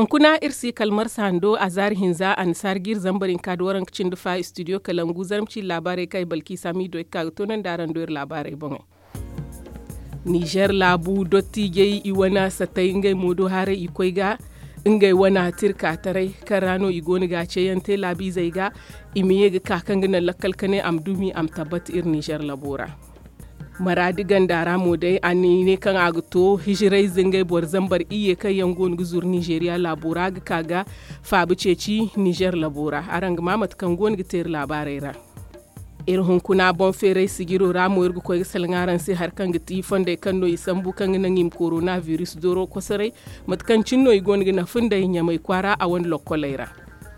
hunkuna irsi kalmar sando a zarihin za an sargir zambarin kaduwaran kicin dufa studio kalangu zarmci labarai kai balki sami do ka tonan daran doyar labarai bongai Niger labu dotti gei iwana satai ngai modo hare ikoi ga ngai wana tirka tarai karano igoni ga ce yante labi zai ga imiye ga kakangina lakalkane amdumi am tabat ir Niger labora maradi gandara modai ani ne kan agto hijirai zingai bor zambar iye kai yangon guzur Nigeria labora ga kaga fabu ceci Niger labora arang mamat kan gon giter labarai ra irin kuna bon fere sigiro ramo irgu ko salngaran si har kan giti fonde kan no isambu kan ngim coronavirus doro kosare matkan cinno igon gina funda nyamai kwara a wani lokoleira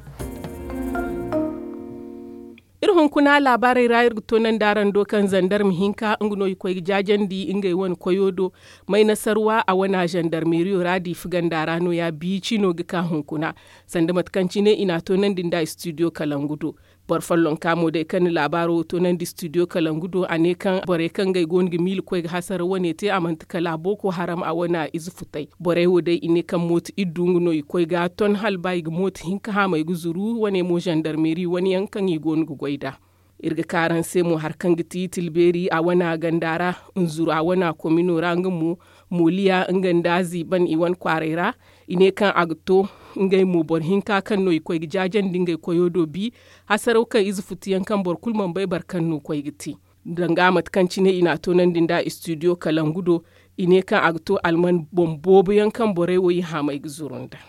irin kuna labarai rayar tonan daran dokan zandar mihinka ngno ko jajen di ingai wani koyodo mai nasarwa a wana gendarmerie radi figan darano ya bi cino gika hunkuna sanda matkan cine ina tonan dinda studio kalangudo barfallon kamo da kan labaro to nan di studio kalangudo ane kan bore kan gai gongi mil ko hasar wane te amantka boko haram a wana izufutai bore wode ine kan mot idunguno ko ga ton halbai ga mot hinka ha mai guzuru wane mo gendarmerie wani yankan yi gongu goida irga karan sai mu harkan giti tilberi a wana gandara unzuru a wana komino rangumu muliya ngandazi ban iwan kwarera ine kan agto ngai mu bor hinka kan no ikoy jajen dingai koyodo bi hasarau kan izufuti yankan bor kulman bai barkan no koy giti danga matkanci ne ina to nan dinda studio kalangudo ine kan agto alman bombobo yankan bore woyi ha mai guzurunda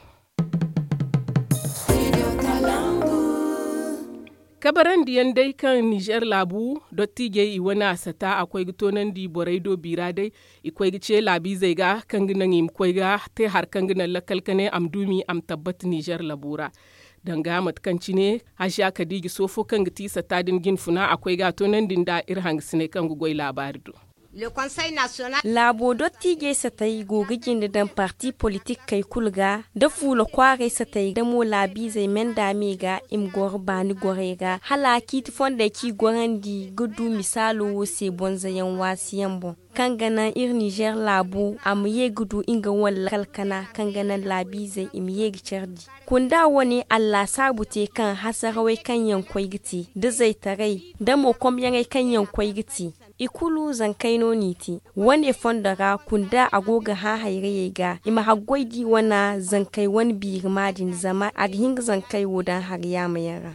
kabaran diyan dai kan Niger labu dotti ge i wana sata akwai gitonan di boraido bira dai ikwai gice labi zai ga kan ginan im kwai ga te har kan ginan lakalkane amdumi am tabbat Niger labura danga matkanci ne hasha kadigi sofo kan giti sata din gin funa akwai ga tonan din da irhang sine kan gugoi labarido Le Conseil national labo dotti ge satai gogigin da dan parti politique kai kulga da fula kware satai da mo labi zai menda mega im gorbani gorega halaki tifon da ki gorandi gudu misalo wose bonzayan wasiyan bon kan gana ir Niger labu am ye gudu inga wal kalkana kan gana labi zai im ye gicerdi kunda wani Allah sabute kan hasarawai kan yankoi giti da zai tarai da mo kom yangai kan yankoi giti ikulu zankaino niti wani fondara kunda agoga ha haire ga ima hagwaidi wana zankai wani birmadin zama a hinga zankai wodan har ya mayara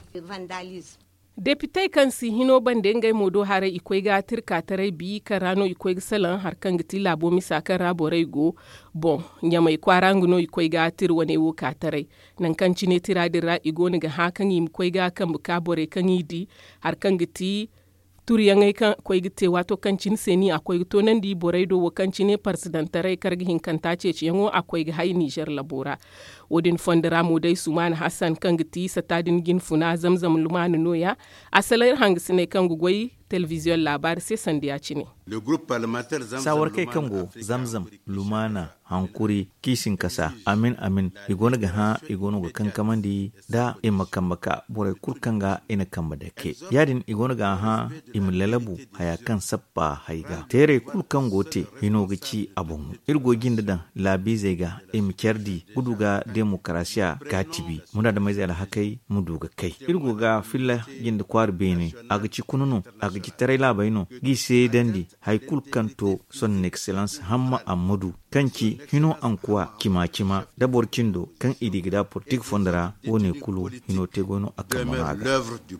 Deputai kan si hino bande ngai modo hare ikwai ga tirka tarai bi karano ikwai salan har kan giti labo misaka raborai go bon nyamai kwaranguno ikwai ga tir wane wo ka tarai nan kan cine tiradira igo ni ga hakan yi ikwai ga kan buka bore kan yidi har kan giti turi yangai kan koy gite wato kancin seni akwai to nan di boraido wo kancine presidentare kargi hin kan tace ci yango akwai ga hay Niger labora wodin fondara mo dai Suman Hassan kan giti satadin gin funa zamzam lumanu noya asalai hangisine kan gugoi television labar sai sandiya ci ne le groupe parlementaire sawar kai kango zamzam lumana hankuri kishin kasa amin igona ga ha igona ga kankamandi da imakambaka bore kurkanga ina kamba da ke yadin igona ga ha imlalabu haya kan sappa haiga tere kulkango te hino ga ci abun irgogin da labi zai ga imkerdi guduga demokrasiya gatibi muna da mai zai hakai mudu ga kai irgoga filla ginda kwar bene aga ci kununu aga ci tare labaino gise dandi haikul kanto son excellence hamma amadu kanki hino ankuwa kima dabor kindo kan idigida politique fondara wone kulu hino tegono akamanaga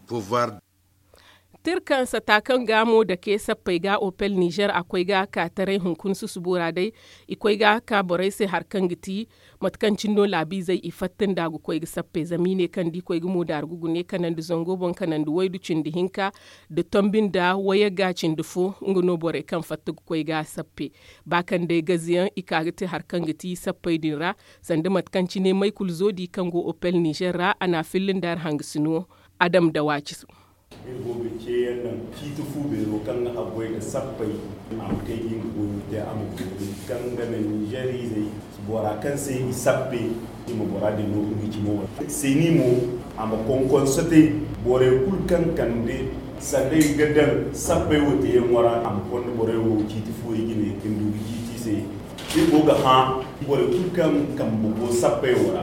tirkan satakan gamo da ke saffai ga Opel Niger akwai ga katarai hunkun su subura dai ikwai ga ka borai sai harkan giti matkancin no labi zai ifattin da gu koi ga saffai zamine kan di koi gumo da argugu ne kanan da zongo bon kanan da waidu cin da hinka da tombin da waya gacin dufo nguno borai kan fattu koi ga saffai bakan dai gaziyan ikagiti harkan giti saffai dinra sanda matkanci ne mai kulzodi kan go Opel Niger ra ana filin dar hangisino Adam da waci gobe ce yannan kitu fube ro kan agwai da sabbai am kai yin gobe da am gobe kan ga Nigeri zai bora kan sai sabbe mu bora da no mu ci mo sai ni mo am konkon sate bore kul kan kande sande gadar sabbai wote yan wara am kon bore wo kitu fu yine kin du kiti sai ko ga ha bore kul kan bugo sabbai wara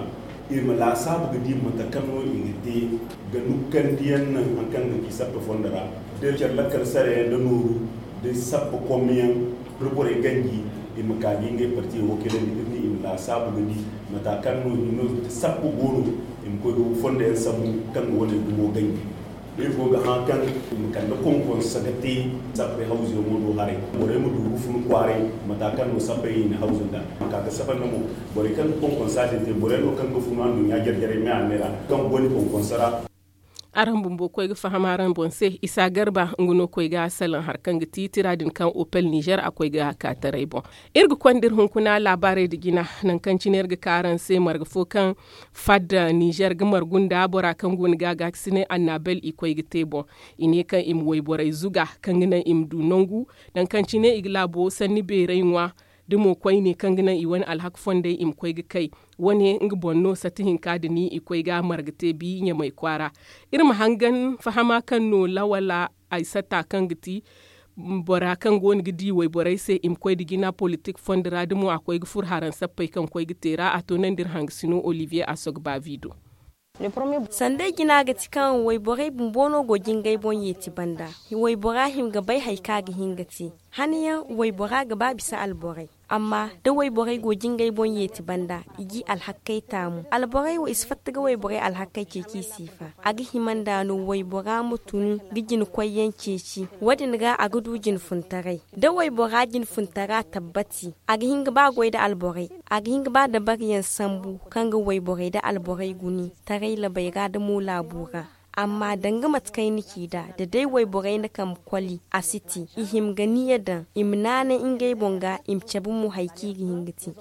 irma la sabu gidi matakan no ingite ga nukan diyan nan akan da ki sabta fondara da charlakar sare da nuru da sabba komiyan rubure gangi irma ka dinga parti wakilan ni imla sabu gidi matakan no hino sabbu gono im ko do fonda en sabu kan woni dumo gangi il faut ga hankan kan da konkon sagati sabbe hausi mo do hare bore mu du fun kware matakan no sabbe ni hausin da ka ga saban mo bore kan konkon sade te bore no kan go fun andu ya jarjare me anera kan boni konkon sara aran bumbo koy ga fahamaran bonse isa garba nguno koy ga salan harkan ga titiradin kan Opel Niger akoy ga katarai bon irga kwandir hunkuna labare digina nan kan ciner ga karan sai marga fokan fadda Niger ga margunda bora kan gun ga gaksine annabel ikoy ga tebo ine kan im woy borai zuga kan gina im du nongu nan kan cine iglabo sanni be reinwa dimo kwai ne kan gina iwan alhak fonde im kwai ga kai wani ngi bonno satihin kadini ikwai ga margate bi nya mai kwara irma hangan fahama kan no lawala aisata kan giti bora kan gon gidi wai borai sai im kwai digina politik fondra dimo akwai gfur haran sappai kan kwai gitera ato nan dir hangsino Olivier Asogba Vido sandai gina ga cikan wai borai bumbono go jingai bon yeti banda wai borahim ga bai haika ga hingati haniya wai bora ga ba bisa alborai amma da wai borai go jingai bon yeti banda igi alhakkai tamu alborai wa isfatta ga wai borai alhakkai ke ki sifa agi himanda no wai bora mutun gijin koyen ceci wadin ga agudu jin funtarai da wai bora jin funtara tabbati agi hinga ba goida alborai agi hinga ba da bariyan sambu kanga wai borai da alborai guni tarai la bai ga da mu labura amma danga matkai niki da dai wai borai na kam kwali a city ihim ganiya da imnana ingai bonga imcebu mu haiki gihingiti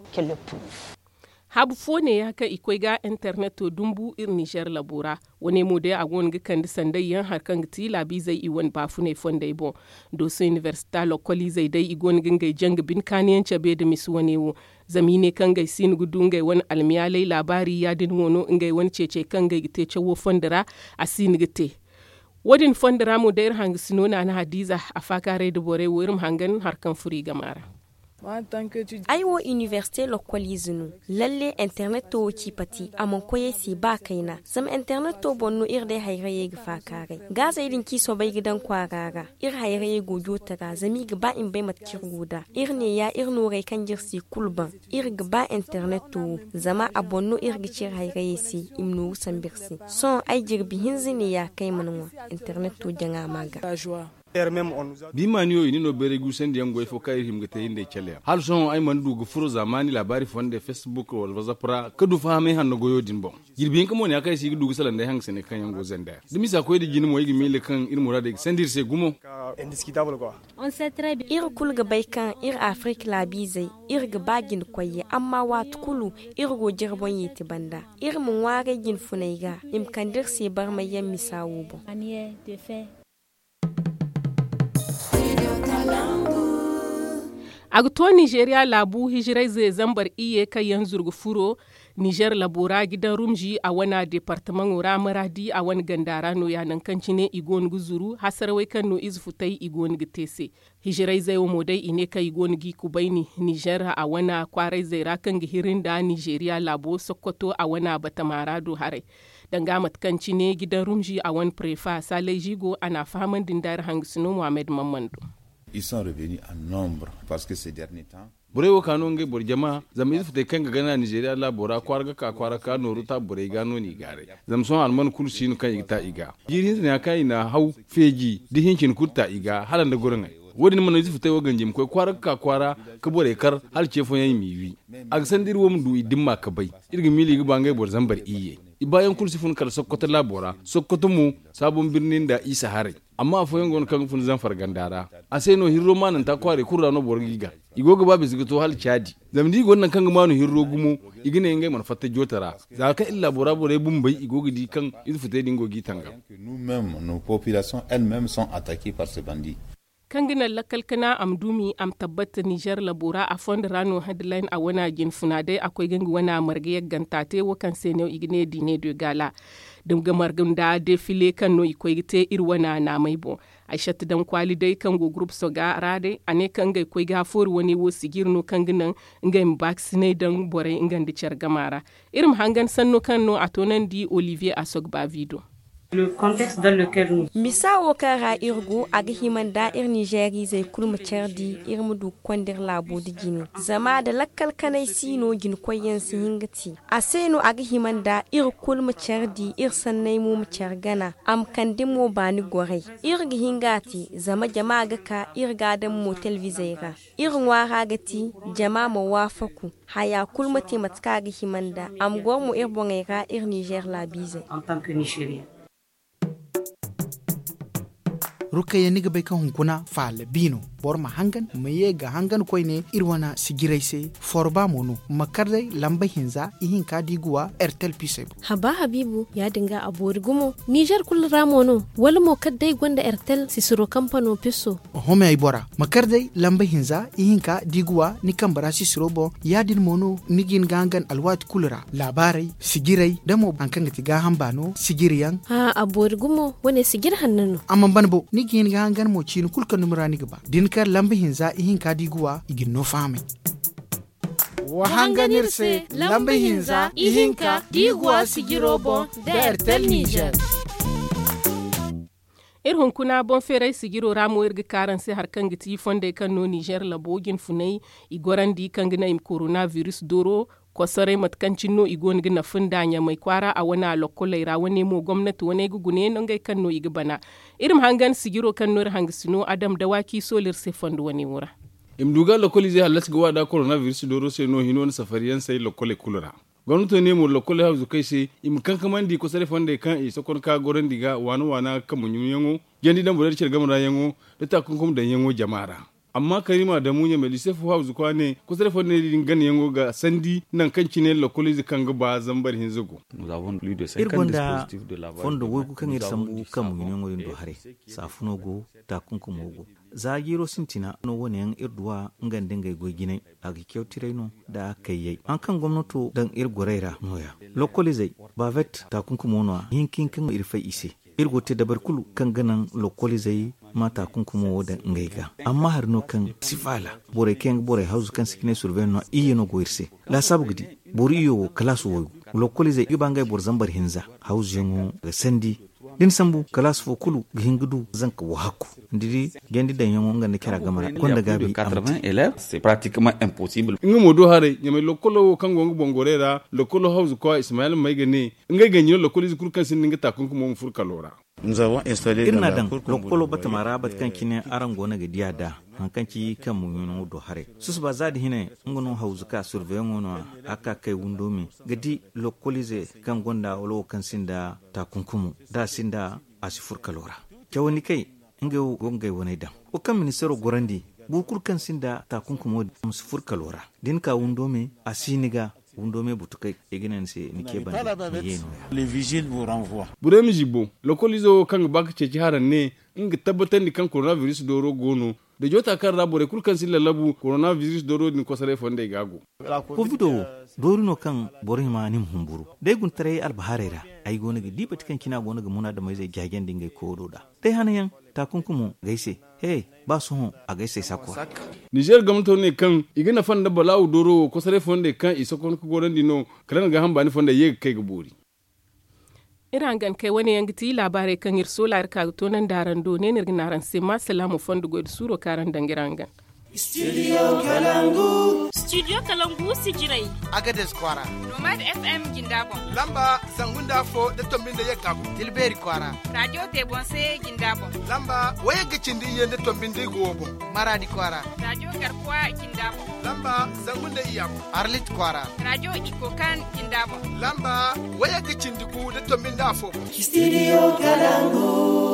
habu fone ya ka ikwai ga internet to dumbu ir Niger labura wani mu da agon ga kan sandai yan harkan giti labi zai iwan bafune fonde bo do so university lokali zai dai igon gingai jang bin kaniyan chabe da misu wani wo zamine kan gai sin gudun gai wani almiyalai labari ya din wono ngai wani cece kan gai gite cewo fondara a sin gite wadin fondara mu da ir hang sinona na hadiza a fakare da bore wurin hangan harkan furi gamara aiwo université localisinu lalle internet to ci pati amon koye si ba kaina sam internet to bonno irde hayraye ga fakare gaza idin ki so bai gidan kwaraga ir hayraye gojo taga zami ga ba in bai matkir guda irne ya irno rai kan jirsi kulban ir ga ba internet to zama abonno ir ga cir hayraye si imno sambirsi son ai jirbi hinzini ya kai manwa internet to janga maga bi maniyo ini no bere gusen diam goy fo kay him gete inde chele hal son ay man du gufuro zamani labari fonde facebook wal whatsapp ka du fahame han no goyo din bon girbin ko mon yakay sigi du sala ndey hang sene kan yango zende dimi sa koy di jini mo yigi mile kan ir murade sendir se gumo indiscutable quoi on sait très bien ir kul ga bay kan ir afrique la bizai ir ga bagin koye amma wat kulu ir go jirbon yiti banda ir mun ware gin funaiga im kandir se bar mayen misawu bon agto Nigeria labu hijirai zai zambar iye kai yan zurgu furo Niger labora gidan rumji a wana departement ora maradi a wani gandara no yanan kanci ne igon guzuru hasarwai kan no izfutai igon gitese hijirai zai wo dai ine kai igon gi kubaini Niger a wana kwarai zai rakan gihirin da Nigeria labo Sokoto a wana batamarado hare dangamat kanci ne gidan rumji a wani prefa salai jigo ana faman dindar hangsino Muhammad Mamando. Ils sont revenus en nombre parce que ces derniers temps borewo kanu nge bor jama zam izu fute kanga gana Nigeria la bora kwarga ka kwara ka noru ta bore gano ni gare zam son alman kursi no kan ita iga yirin ne kai na hau feji di hinkin kurta iga halan da gurin wodin man izu fute wagan jim ko kwarga ka kwara ka bore kar hal ce fo yayi miwi ag sandir wo mdu idimma ka bai irgi mili ga bangai bor zambar iye ibayan kursi fun kar Sokoto la bora Sokoto mu sabon birnin da Isa Hare amma fo yangon kan fun zan fargandara ase no hirro manan ta kware kurra no borgiga igoga babu zigito hal chadi zamdi gonnan kan manu hirro gumo igine ngai man fatta jotara zaka illa bora bore bumbai igoga di kan idu fute dingo gitanga nous-mêmes nos populations elles-mêmes sont attaquées par ces bandits kangina lakalkana amdumi am tabbata Niger labora a fond rano headline a wana gin funade akwai gangi wana marge gantate wakan sene igine dine de gala dum gamar da defile kan no iko gite irwana na mai bo aishatu dan kwali dai kan go group so ga rade ane kan ga ko ga for wani wo sigirno kan ginan ngai vaccine dan bore ingandi cer gamara irim hangan sanno kan no atonan di Olivier Asogba video. Le contexte dans lequel nous misa wakara irgu aga himanda ir Nigeri zai kulma cerdi irmudu kwandir labo di gini zama da lakkal kanai sino gin koyen si hingati aseno aga himanda ir kulma cerdi ir sannai mu cergana am kandimo bani gore ir gi hingati zama jama'a ga ka ir gadan mu televizera ir wara gati jama'a mu wafaku haya kulma te matka ga himanda am gormu ir bongera ir Niger la bize en tant que Nigérien. Rukaya niga bai kan hunkuna fa labino bor ma hangan maye ga hangan koy ne irwana sigirai se forba mono makardai lamba hinza ihin kadiguwa ertel pise haba habibu ya dinga abori gumo Niger kul ramono wala mo kaddai gonda ertel sisiro kampano piso home ay bora makardai lamba hinza ihin ka diguwa ni kambara sisiro bo ya din mono nigin gangan alwat kulra labarai sigirai damo ankan gati ga hambano sigiriyan ha abori gumo wane sigir hannano amma banbo nigin gangan mo chin kulka numrani gaba dinkar lamba hinza ihin kadiguwa igin no fami wahanganirse lamba hinza ihinka diguwa sigirobo da Airtel Niger. Irhun kuna bon ferai sigiro ramo irga karan sai harkan giti fonde kan no Niger labogin funai igorandi kan gina im coronavirus doro kosare matkancin no igon gina fundanya mai kwara a wana lokolai ra wani mo gwamnati wani gugune non gai kan no igibana irim hangan sigiro kan no hangisino adam dawaki solir se fondu wani wura imduga lokoli zai halas gawa da coronavirus doro sai no hino safariyan sai lokole kulura gwamnati ne mu lokole hauzu kai sai imkan kamandi ko sare fonde kan isa kon ka goran diga wana kan munyun yango gendi dan burar cirgamra yango da takunkum da yango jama'ara amma karima da munya mai lisefu hauzu kwane ko sare fonde din gan yango ga sandi nan kan cine lokole zai kan ga ba zambar hinzugo irgonda fondo wogu kan ir sambu kan munyun yango do hare safuno go takunkum go zagiro sintina no woni yan irduwa ngandin gai gogine aga kyautireno da kayyai an kan gwamnato dan irgoreira noya lokalizai bavet takunkumo hinkin kan irfai ise irgote da barkulu kan ganan lokalizai ma takunkumo da ngaiga amma har no kan sifala bore ken bore hausu kan sikine surveno iyeno goirse la sabugdi bori yo kalasu wo lokalizai ibangai bor zambar hinza hausu yango ga sandi din sambu kalas fo kulu gingudu zanka wahaku ndiri gendi da yango ngane kira gamara konda gabi 80 élèves c'est pratiquement impossible ngumo do hare nyame lokolo kango ngubongorera lokolo hausu ko Ismail Maigane ngai ganyo lokolo zikur kan sin ninga takunku mo fur kalora nous avons installé irna dan lokolo batamara batkan kine arango na gadiya da hankanci kan mun do hare sus ba zadi hine ngono hausu ka surveillance ngono aka kai wundomi gadi lokolize kan gonda wolo kan sinda takunkumu da sinda asifur kalora kyawani kai inga gongai wani dan o kan ministero gorandi bukur kan sinda takunkumu asifur kalora din ka wundomi asiniga wundome butukai egenen se nike ban yeno les vigiles vous renvoient buremi jibo lokolizo kan bak ceci haran ne inga tabbatar ni kan coronavirus doro gono da jota kan rabore kulkan silla labu coronavirus doro ni ko sare fonde gago covido doro no kan borima nim humburu dai gun tare albaharera ai gona ga dibat kan kina gona ga muna da mai zai jagen dinga ko da dai hanayan takunkumu gaise hey ba su a gaise sako Niger gamto ne kan igina fanda balawu doro ko sare fonde kan isokon ko gorandi no kan ga hamba ni fonde yeg kai ga bori irangan kai wani yangiti labarai kan irsolar ka tonan darando ne nirginaran sai ma salamu fondu god suro karan dangirangan Studio Kalangu sijirai Agades Kwara Nomad FM Gindabo Lamba Sangunda Fo de Tombinde Yekabu Tilberi Kwara Radio Tebonse Gindabo Lamba Waya Gichindi Yende Tombinde Gobo Maradi Kwara Radio Garkwa Gindabo Lamba Sangunda Iyam Arlit Kwara Radio Ikokan Gindabo Lamba Waya Gichindi Ku de Tombinde Afo Studio Kalangu